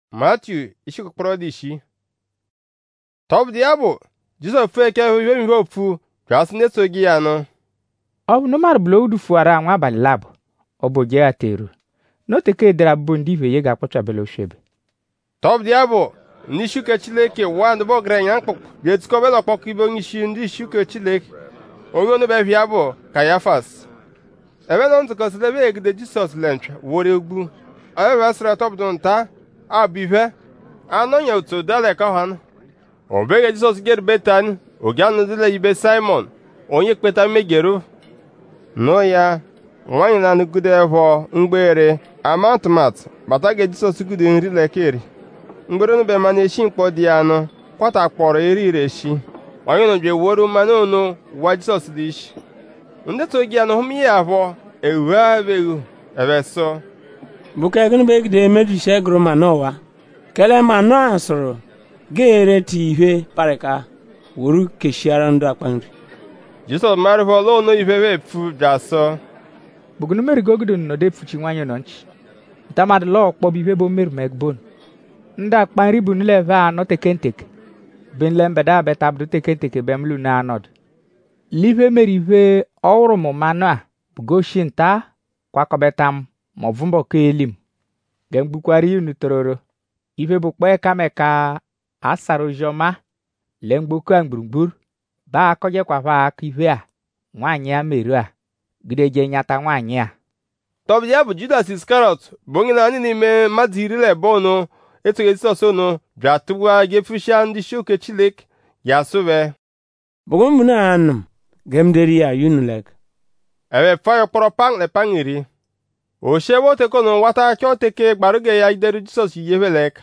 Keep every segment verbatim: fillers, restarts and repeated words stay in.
Matthew isi kpọrọ dị ishi. Tọb dị ya bụ Jizọs fu eke ihe ihe ofu gasị na-eso gị ya nọ. Ọ bụ numar blodu fuara nwa abalị labụ ọ bụ je ateru n'oteke dara bụ ndị ive ye ga-akpọchabela oshebe. Tọb dị ya bụ ndị shuke Chileke wa ndị bọgara nya mkpụkpụ ga-etikọbela ọkpọkọ ibe onye isi ndị shuke Chileke onye onube ya bụ Kayafas. Ebe nọ ntụkọsịrị ebe egide Jisọs lencha wore egbu ebe asịrị tọbdụ nta abive anọnya otu dale kahan obege Jisọs gere Betani oge anụdịla ibe Simon onye kpeta megero nọ ya nwanyị na nugide evọ mgbere amatmat bata ge Jisọs gude nri lekeri mgbere nube mana eshi mkpọ dị anọ kwata kpọrọ eri ireshi onye nọjwe woro mana onu wa Jisọs dị ishi ndị to gị anọ hụm ihe avọ ewu aveghị ebe so buka gnu be gide medu shegro manowa kele mano asoro gere tive pareka wuru keshiara ndo akpanri Jisọs marvel lo no iveve fu jaso bugunu meri gogido no de fuchi nwanye no nchi tamad lo kpo bive bo mer megbon nda akpanri bu nle va no tekentek ben lembeda betabdu tekentek bemlu na anod live merive awro mo mana bugoshinta kwakobetam ma vumbo kelim gengbukwari unu tororo ife bukpe kameka asaro joma lengbuku angburugbur ba akoje kwafa akive a nwanyị a meru a gideje nyata nwanyị a. Tọb ya bụ Judas Iskarọt bụ onye na-anyị n'ime mmadụ iri na ebe ọnụ esoghị Jisọs ọnụ bịa tụwa gefusha ndị shuke Chileke ya sụwe bugum na anum gemderi ya yunulek ebe fayo kpọrọ pang le pang iri o shewo teko no wata kyo teke gbaruge ya ideru Jisọs yebelek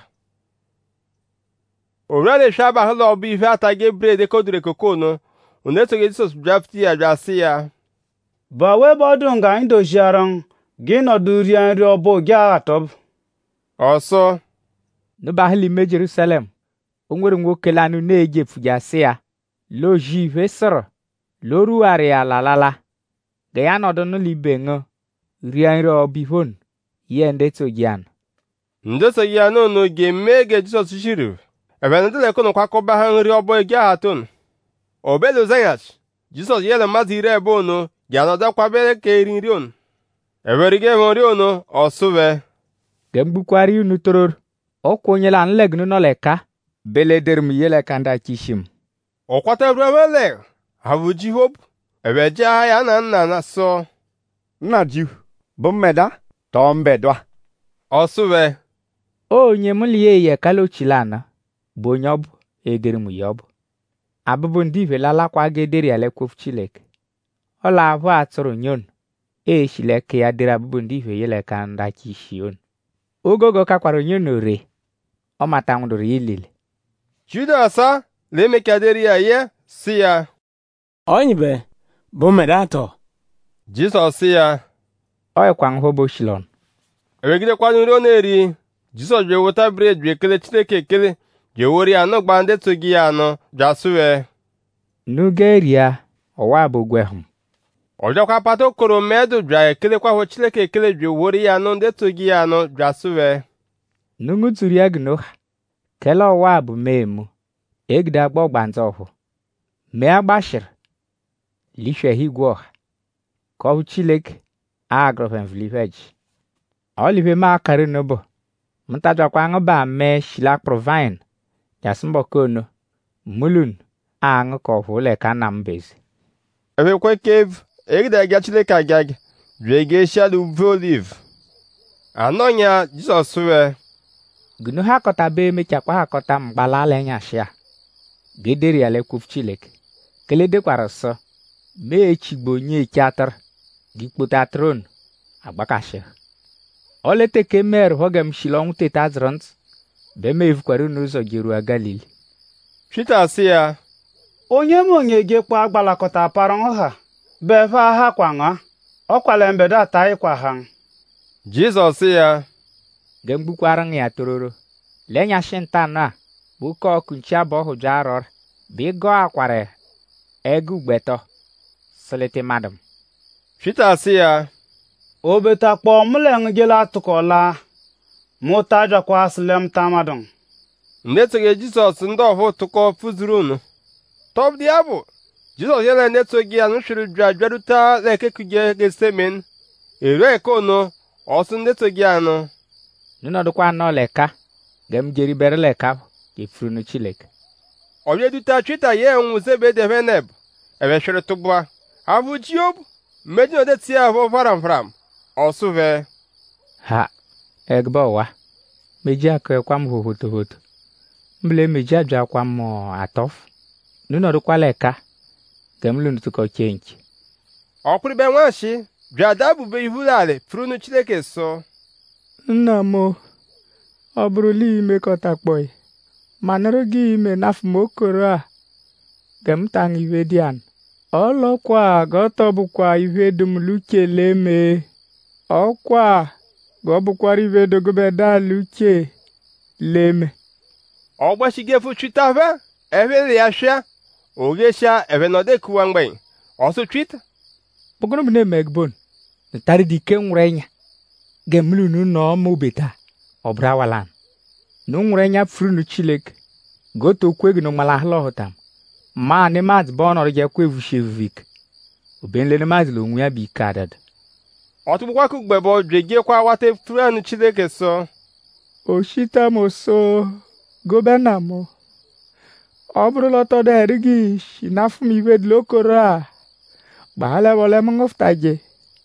o rade shaba hlo obi ife atage bread kodure kokono uneto ge Jisọs drafti ya jasi ya ba we bodu nga indo jaran gino durian ri obo gya atob ọsọ no bahli me Jerusalem onwere nwoke lanu na-eje fujasi ya lo jive soro lo ruari ala lala ga ya nodo no libengo rianri obihon ye ndeto gian ndeto gian no ge mege Jisọs shiru ebe ndele kono kwakoba ha nri obo ege atun obelo zanyach Jisọs yele mmadụ iri ebe ono ga noda kwabere ka eri nri on ebe rige nri ono osuwe gembukwari unu toror okwonyela nlegnu no leka belederm yele kanda chishim okwata brewele havuji hope ebe ja ya na nna na so nna ji bụ mmeda tọọ mbedwa ọsụwe onye mulie ye kalochilana bụ onye ọbụ ederm ya ọbụ abụbụ ndị velala kwa gederi alekwof Chileke ọla abụ atụrụ nyon e Chileke ya dịrị abụbụ ndị ve yele ka ndachi shion ogogo kakwara nyon ore ọ mata nwụrụ ilile Judas a lemekaderi ya ye si ya onyibe bụ medato Jisọs si ya ọyịkwa nhụbo Shilon ewegidekwa nri ọ na-eri Jisọs bịa weta bred bịa ekele Chineke ekele bịa wori anọ gba ndị so gị ya anọ jasụwe nugeria ọwa bụ gwehum ọjọkwa pata okoro medu bịa ekelekwa hụ Chineke ekele bịa wori ya anọ ndị so gị ya anọ jasụwe nunguturi agnoha kele ọwa bụ memu egide agba ọgbanza ọhụ mee agbashir lishwehi gwoha ka ọhụ Chileke agrọfen vlivej olive ma akari nobo mtajakwa ngba me shilak provine yasimbo kono mulun ang ko hole kana mbezi ebe kwe kev egide ga Chineke agag bịa ge shalu volive anonya Jisọs we gunu ha kọta be mechakwa ha kọta mgbala lenya shia gederi alekwuf Chileke kele dekwara so me chigbo nye chatar gikpota tron agbakashi olete ke mer hogem shilong tetazront be me evkwara n'ụzọ jeru Galili Peter si ya onye m onye gekwa agbalakọta para ha befa ha kwanga ọkwala mbeda tai kwa ha Jizọs si ya gengbukwara ya tororo lenya shintana buko kuncha bo hujaror bigo akware egu gbeto selete madam Peter si ya obetakpọ mleng gela atụkọla mụta jakwa aslem tamadon netoge Jizọs ndị ọhụ tụkọ fuzuru unu tọb diabụ Jizọs yele netoge ya nshiri jwajuta lekekuge gesemen ero ekono ọsụ netoge anụ nụnọdụkwa anọ leka gem jeri bere leka gefuru Chileke ọbịa duta chita ye enwu zebe deveneb ebe shiri tụbụa abụ Jiob mmejọ ode tie avọ varam varam ọsụve ha egba wa meji akọ kwa m hohoto hoto mble meji ajwa kwa m atof nụnọdụkwa leka gem lunu tụkọ chenchi ọkwụrịbe nwashi jada bube ihulale furu Chileke so nna m ọ bụrụla imekọta kpọị ma nụrụ gị ime n'afọ m okoro a gem tang iwe dian ọlọkwa gọtọ bụkwa iwe dumluche leme ọkwa gọ bụkwara iwe dogobeda luche leme ọgbashigefu chitava eve ya shia ogesha eve nọde kuwa mgbe ọsụ chita pokoro mne megbon ntari dike nwrenya gemlu nu no mo beta obrawalan nu nwrenya frunu Chileke goto kwegi no mala hlohotam ma ne mat bonor je kwevu shevik obenle ne mat lo nwya bi kadad ọtụgbukwa kugbebo dwege kwa wate frunu Chileke so oshita mo so gobena mo obrulo to derigi shinafum iwed lokora bahala wole mngoftaje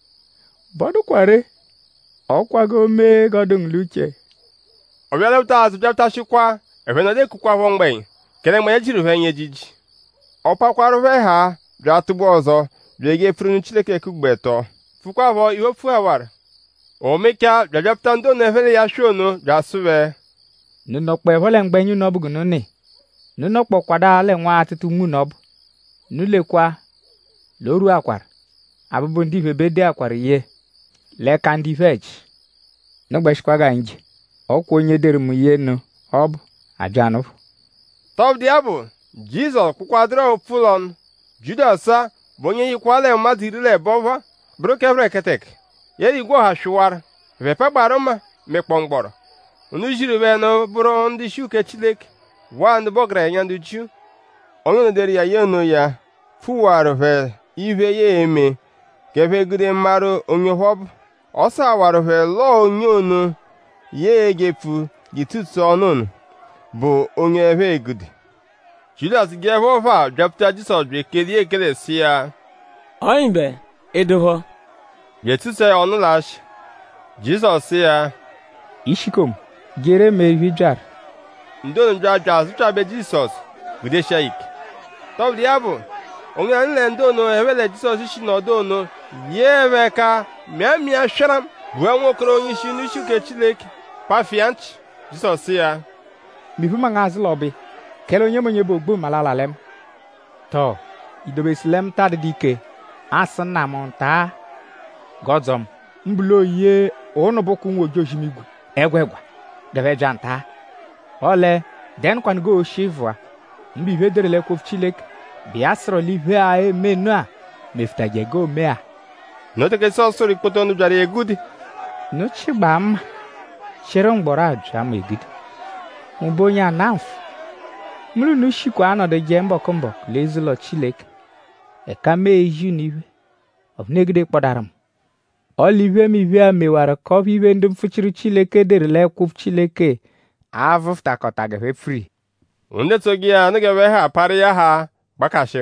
bodu kware ọkwago mee godung luche ọbịala ụta azụ bịapụta shikwa ebe nọde kukwa vọ mgbe kele mgbe jiri ve nye jiji ọpakwarụ ve ha bịa tụgbu ọzọ bịa ge frunu Chileke kugbe tọ fukwa vọ iwe fu awar o mekia bịa bịapụta ndo na efere ya shonu bịa sụve nunokpe vole mgbe nyu nobu nune nunokpo kwada ale nwa atụtụ mu nobu nulekwa loru akwar abụbụ ndị vebede akwar ye leka ndị vej n'ogbeshikwaga nje ọkwa onye dere m ihe nu ọ bụ ajanụ tọb diabụ Jizọs kwụkwadoro pulon Judas bụ onye yikwala mmadụ irile bọva bụrụ kevre ketek ya igwe ha shụwara vepe gbara mma mekpọ mgbọrọ unu jiri ve no bụrụ ndị shuke Chileke gwa ndị bọgara ya ndị ju onye nodere ya ye no ya fuwara ve ive ya eme keve gide mmarụ onye họbụ ọsọ awarụfe lọọ onye onu ya egefu gitutu ọnụnụ bụ onye ebe egudi Judas geve ofa bịapụta Jizọs bịa kelie ekele si ya ọyịmbe edoho getutu ya ọnụlash Jizọs si ya ishikom gere mervijar ndonu bịa azụchabe Jizọs gudesha ik tọbụ ya bụ onye nle ndonu ewele Jizọs isi n'ọdonu ye ebe ka mịa mịa sharam bụ nwokoro onye isi n'isi nke Chileke pafianch Jizọs ya mifu mangazi lobi kele onye monye bụ ogbu malalalem to idobesilem tad dike asịna m nta godzom mbulo ye onu boku nwojoshimigwu egwegwa deveja nta ole den kwan go shivwa mbi vederele kof Chileke biasro live a emenu a meftaje go mea n'oge sọsọrọ ikpoto ọnụ bịara egudi n'ochi gbaa mma chere mgbọrọ ajụ ama egidi mụbụ onye anamfu mmiri n'ushikwa anọdụ je mbọkọ mbọkọ lezụlọ Chileke eka mee iju n'ive ọbụnegide kpọdara m ọlive m ive a mewara ka ọ bụ ive ndị mfuchiri Chileke derele ekwuf Chileke avụftakọtagafe fri ndị togi ya anụghị ebe ha aparị ya ha gbakashi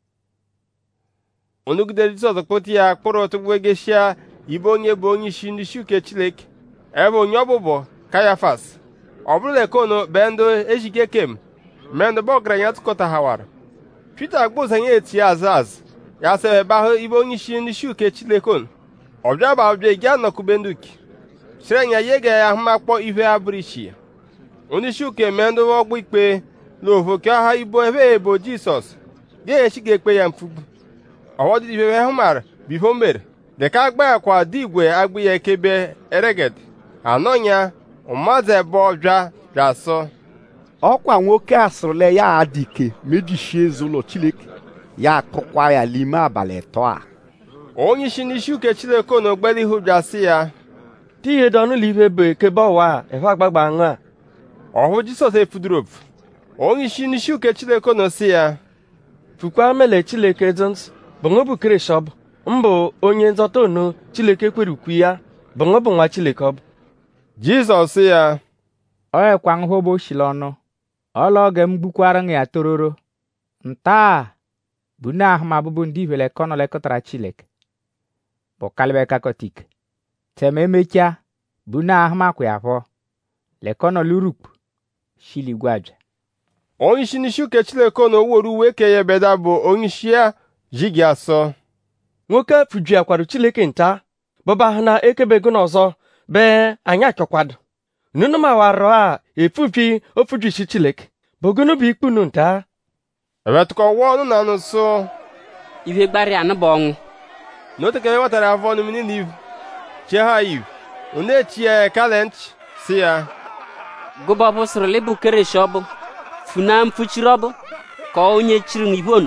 onugide Jizọs kpoti ya kpụrụ otugbo egeshia ibe onye bụ onye isi ndị shuke Chileke ebe onye ọbụbọ Kayafas ọ bụrụ ekono be ndị ejike kem mee ndị bọgaranya tụkọta hawara Pita gbụzanye eti azụ azụ ya sị ebe ahụ ibe onye isi ndị shuke Chileke on ọbịa bụ ọbịa gị anọkube nduki sirenya ye ga ya ahụmakpọ ife abụrụ ishi ya onye shuke mee ndị ọgbụ ikpe n'ovo ka ha ibo ebe ebo Jizọs ga-echi ga-ekpe ya mfugbu ọwọdụ ife hụ mara bifo mere dịka agba akwa dị igwe agbụ ya ekebe ereged anọnya mmadụ ebe ọbịa bịasọ ọkwa nwoke asụrụle ya adike medishie ụlọ Chileke ya akụkwa ya n'ime abalị atọ a onye isi n'isi uke Chileke n'ogbele ihu bịasị ya tihe dọnụ live be kebe ọwa efe agbagba aṅa ọhụ Jisọs efuduru ofu onye isi n'isi uke Chineke nọ si ya fukwa mele Chileke zons bụṅụ bụ Krishọb mbụ onye nzọta onu Chileke kwere ukwu ya bụṅụ bụ nwa Chileke ọ bụ. Jizọs sị ya ọ ekwa nhụbo shile ọnụ ọla oge m gbukwara ya tororo nta bụ na ahụmabụbụ ndị ivele kọnọ lekọtara Chileke bụ kalbe kakotik teme emecha bụ na ahụmakwa ya afọ lekọnọ lurup shili gwaja onye isi n'isi uke Chineke na oworu uwe ke ya beda bụ onye isi ya ji gị asọ nwoke fuju akwarụ Chileke nta bụba ha na ekebego n'ọzọ bee anyị achọkwado nunu ma warọ a efufi ofuju isi Chileke bogunu bụ ikpunu nta ewetukọ wa ọnụ na anụ so ife gbari anụ bụ ọnwụ n'otu ka e wetara avọ n'imini n'iv che ha iv une chi ya kalent si ya gụba bụ sịrị lebu Krishọb funa mfuchiri ọbụ ka onye chiri n'ibonu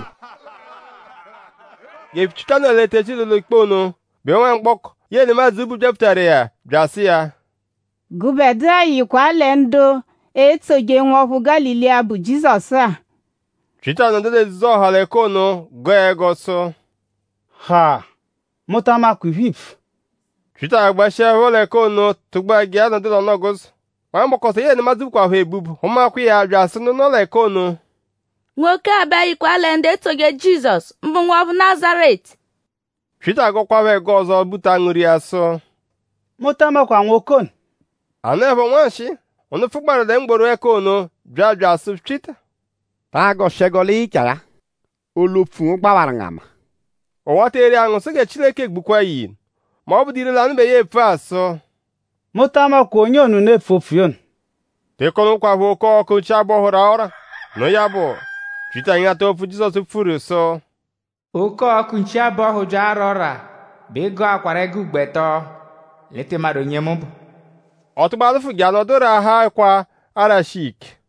ga-efichuta na elete chilolo ikponu bịa nwe mkpọkọ ya na maazị ubu jepụtara ya bịa sị ya gụbeda yikwale ndụ etoge nwaọhụ Galilea bụ Jizọs a chita na ndede ezizo ọhala ekonu go ego so ha mụta makụ hif chita agbashia hụla ekonu tugba gị anọ dịla ọnọgụz nwa mgbakọta ya na maazị ukwu ahụ ebubu ụmụakwụ ya bịa sị n'ụlọ ekonu nwoke abịaghịkwala ndị etoge Jizọs mbụ nwa bụ Nazaret chita agọkwawa ego ọzọ bute aṅụrị ya so mụta makwa nwokon anụ ebe nwanshi onu fụgbarịrị mgboro ekonu bịa bịa sị chita ta goshegoli chara olofu gbawara ngama ụwa tere aṅụ sị ga Chineke gbukwa yi ma ọ bụ dirila anụbe ya efu asọ mụta makwa onye onu na-efofion tekọnụ kwabụ oke ọkụ chi agbọhụrụ ọra nụ ya bụ chita nyata ofu Jizọs furu so oke ọkụ nchi abụọ ahụ ji arụ ọra bụ ego akwara ego ugbetọ lete mmadụ nye m bụ ọtụgbalụfụ gị anọdụrụ ha kwa arashik